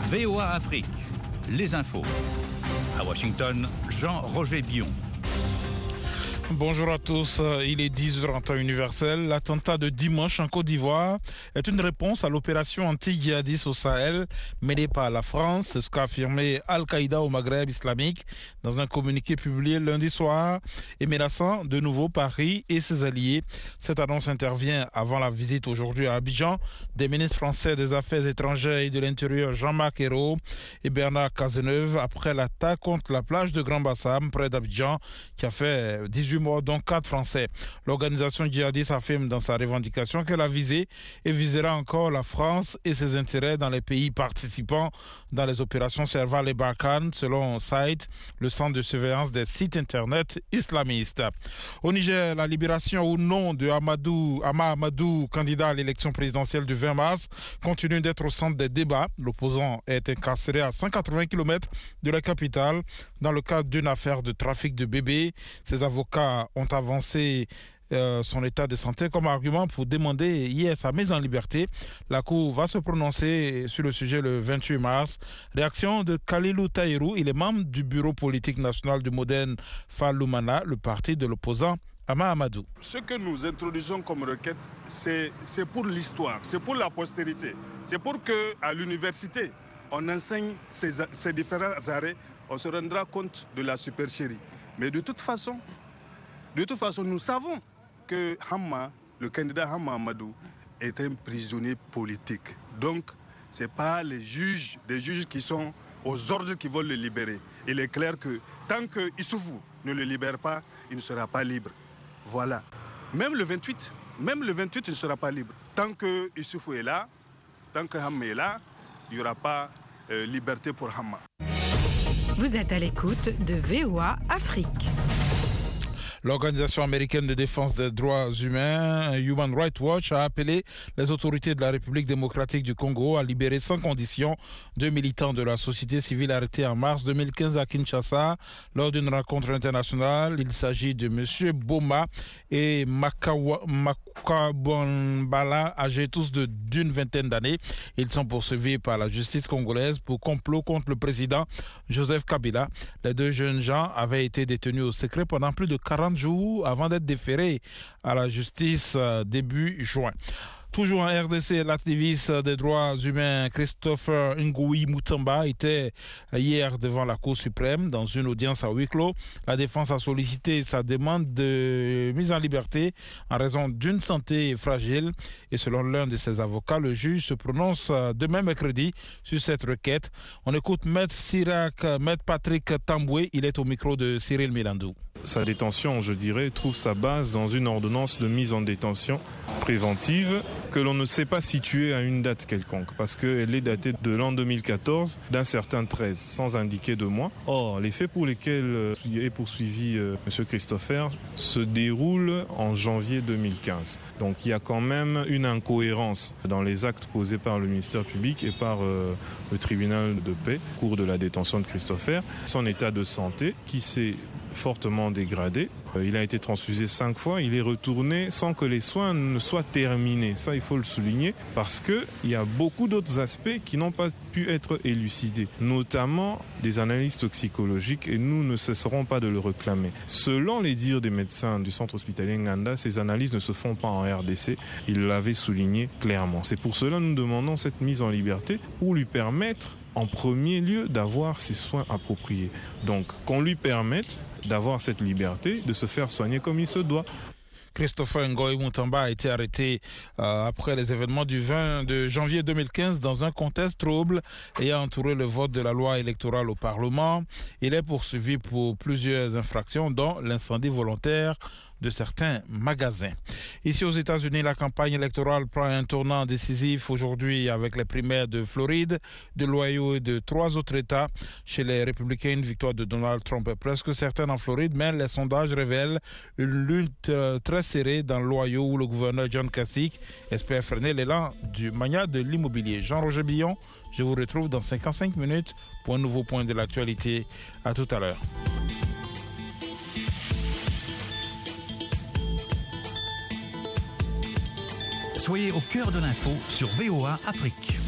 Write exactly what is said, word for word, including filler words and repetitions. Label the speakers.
Speaker 1: V O A Afrique, les infos. À Washington, Jean-Roger Billon.
Speaker 2: Bonjour à tous, il est dix heures en temps universel. L'attentat de dimanche en Côte d'Ivoire est une réponse à l'opération anti-djihadiste au Sahel menée par la France. C'est ce qu'a affirmé Al-Qaïda au Maghreb islamique dans un communiqué publié lundi soir et menaçant de nouveau Paris et ses alliés. Cette annonce intervient avant la visite aujourd'hui à Abidjan des ministres français des Affaires étrangères et de l'Intérieur Jean-Marc Ayrault et Bernard Cazeneuve après l'attaque contre la plage de Grand Bassam près d'Abidjan qui a fait dix-huit morts, dont quatre Français. L'organisation djihadiste affirme dans sa revendication qu'elle a visé et visera encore la France et ses intérêts dans les pays participants dans les opérations Serval et Barkhane, selon S I T, le centre de surveillance des sites internet islamistes. Au Niger, la libération ou non de Amadou, Ama Amadou, candidat à l'élection présidentielle du vingt mars, continue d'être au centre des débats. L'opposant est incarcéré à cent quatre-vingts kilomètres de la capitale dans le cadre d'une affaire de trafic de bébés. Ses avocats ont avancé euh, son état de santé comme argument pour demander hier sa mise en liberté. La Cour va se prononcer sur le sujet le vingt-huit mars. Réaction de Khalilou Taïrou, il est membre du bureau politique national du Modern Falloumana, le parti de l'opposant Ama Amadou.
Speaker 3: Ce que nous introduisons comme requête, c'est, c'est pour l'histoire, c'est pour la postérité. C'est pour qu'à l'université, on enseigne ces, ces différents arrêts, on se rendra compte de la supercherie. Mais de toute façon, De toute façon, nous savons que Hamma, le candidat Hamma Amadou, est un prisonnier politique. Donc, ce n'est pas les juges, des juges qui sont aux ordres qui veulent le libérer. Il est clair que tant que Issoufou ne le libère pas, il ne sera pas libre. Voilà. Même le vingt-huit, même le vingt-huit, il ne sera pas libre. Tant que Issoufou est là, tant que Hamma est là, il n'y aura pas euh, liberté pour Hamma.
Speaker 4: Vous êtes à l'écoute de V O A Afrique.
Speaker 2: L'Organisation américaine de défense des droits humains, Human Rights Watch, a appelé les autorités de la République démocratique du Congo à libérer sans condition deux militants de la société civile arrêtés en mars deux mille quinze à Kinshasa lors d'une rencontre internationale. Il s'agit de M. Boma et Makabambala, âgés tous de, d'une vingtaine d'années. Ils sont poursuivis par la justice congolaise pour complot contre le président Joseph Kabila. Les deux jeunes gens avaient été détenus au secret pendant plus de quarante jours avant d'être déférés à la justice euh, début juin. Toujours en R D C, l'activiste des droits humains Christopher Ngoui Mutamba était hier devant la Cour suprême dans une audience à huis clos. La défense a sollicité sa demande de mise en liberté en raison d'une santé fragile. Et selon l'un de ses avocats, le juge se prononce demain mercredi sur cette requête. On écoute Maître Sirac, Maître Patrick Tamboué. Il est au micro de Cyril Milandou.
Speaker 5: Sa détention, je dirais, trouve sa base dans une ordonnance de mise en détention préventive que l'on ne sait pas situer à une date quelconque parce qu'elle est datée de l'an deux mille quatorze d'un certain treize, sans indiquer de mois. Or, les faits pour lesquels est poursuivi euh, M. Christopher se déroulent en janvier deux mille quinze. Donc il y a quand même une incohérence dans les actes posés par le ministère public et par euh, le tribunal de paix au cours de la détention de Christopher. Son état de santé qui s'est fortement dégradé. Il a été transfusé cinq fois. Il est retourné sans que les soins ne soient terminés. Ça, il faut le souligner parce qu'il y a beaucoup d'autres aspects qui n'ont pas pu être élucidés, notamment des analyses toxicologiques, et nous ne cesserons pas de le réclamer. Selon les dires des médecins du centre hospitalier Nganda, ces analyses ne se font pas en R D C. Ils l'avaient souligné clairement. C'est pour cela que nous demandons cette mise en liberté pour lui permettre en premier lieu d'avoir ses soins appropriés. Donc qu'on lui permette d'avoir cette liberté, de se faire soigner comme il se doit.
Speaker 2: Christopher Ngoy Mutamba a été arrêté euh, après les événements du vingt de janvier deux mille quinze dans un contexte trouble ayant entouré le vote de la loi électorale au Parlement. Il est poursuivi pour plusieurs infractions, dont l'incendie volontaire de certains magasins. Ici aux États-Unis, la campagne électorale prend un tournant décisif aujourd'hui avec les primaires de Floride, de l'Ohio et de trois autres États. Chez les républicains, une victoire de Donald Trump est presque certaine en Floride, mais les sondages révèlent une lutte très serrée dans l'Ohio où le gouverneur John Kasich espère freiner l'élan du mania de l'immobilier. Jean-Roger Billon, je vous retrouve dans cinquante-cinq minutes pour un nouveau point de l'actualité. À tout à l'heure.
Speaker 1: Soyez au cœur de l'info sur V O A Afrique.